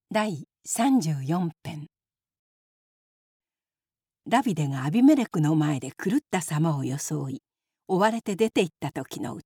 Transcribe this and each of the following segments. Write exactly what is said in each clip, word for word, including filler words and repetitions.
第さんじゅうよん編。ダビデがアビメレクの前で狂った様を装い追われて出て行った時の歌。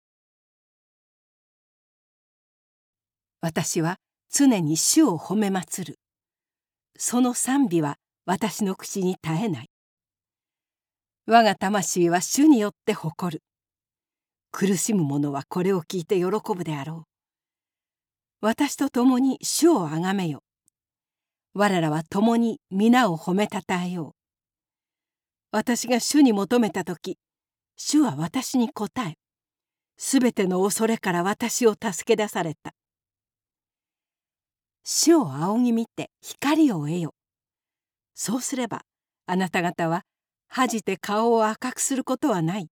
私は常に主を褒め祭る。その賛美は私の口に絶えない。我が魂は主によって誇る。苦しむ者はこれを聞いて喜ぶであろう。私と共に主をあがめよ。我らは共に皆を褒めたたえよう。私が主に求めたとき、主は私に答え、すべての恐れから私を助け出された。主を仰ぎ見て光を得よ。そうすれば、あなた方は恥じて顔を赤くすることはない。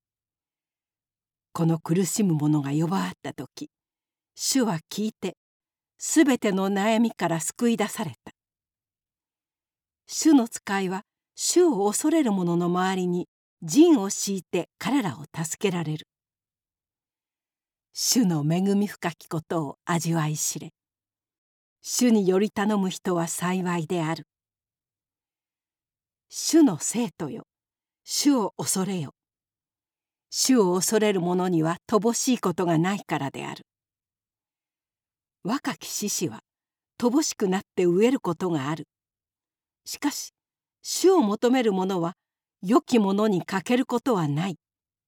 この苦しむ者が呼ばわったとき、主は聞いて、すべての悩みから救い出された。主の使いは、主を恐れる者の周りに陣を敷いて彼らを助けられる。主の恵み深きことを味わい知れ。主により頼む人は幸いである。主の生徒よ、主を恐れよ。主を恐れる者には乏しいことがないからである。若き獅子は乏しくなって飢えることがある。しかし、主を求める者は良きものに欠けることはない。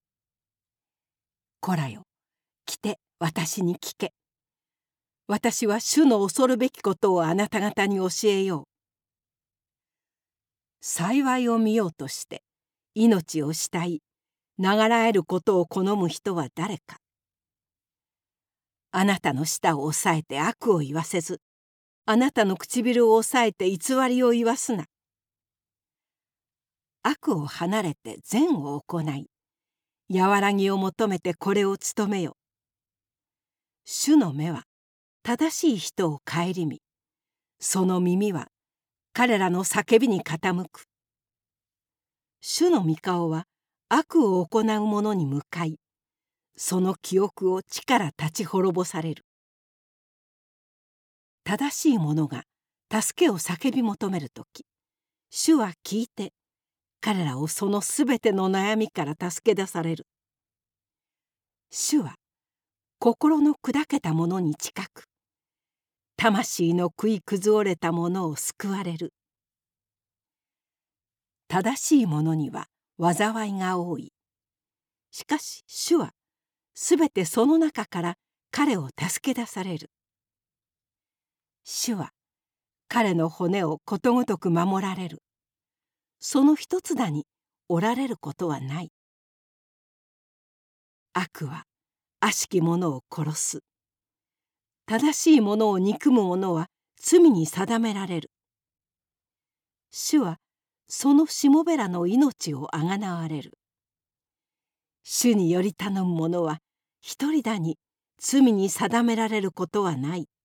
こらよ、来て私に聞け。私は主の恐るべきことをあなた方に教えよう。幸いを見ようとして命を慕い、ながらえることを好む人は誰か。あなたの舌を押さえて悪を言わせず、あなたの唇を押さえて偽りを言わすな。悪を離れて善を行い、和らぎを求めてこれを務めよ。主の目は正しい人を顧み、その耳は彼らの叫びに傾く。主の御顔は悪を行う者に向かい、その記憶を地から立ち滅ぼされる。正しい者が助けを叫び求めるとき、主は聞いて、彼らをそのすべての悩みから助け出される。主は心の砕けた者に近く、魂の食い崩れた者を救われる。正しい者には災いが多い。しかし主はすべてその中から彼を助け出される。主は彼の骨をことごとく守られる。その一つだに折られることはない。悪は悪しき者を殺す。正しい者を憎む者は罪に定められる。主はそのしもべらの命をあがなわれる。主により頼む者は一人だに罪に定められることはない。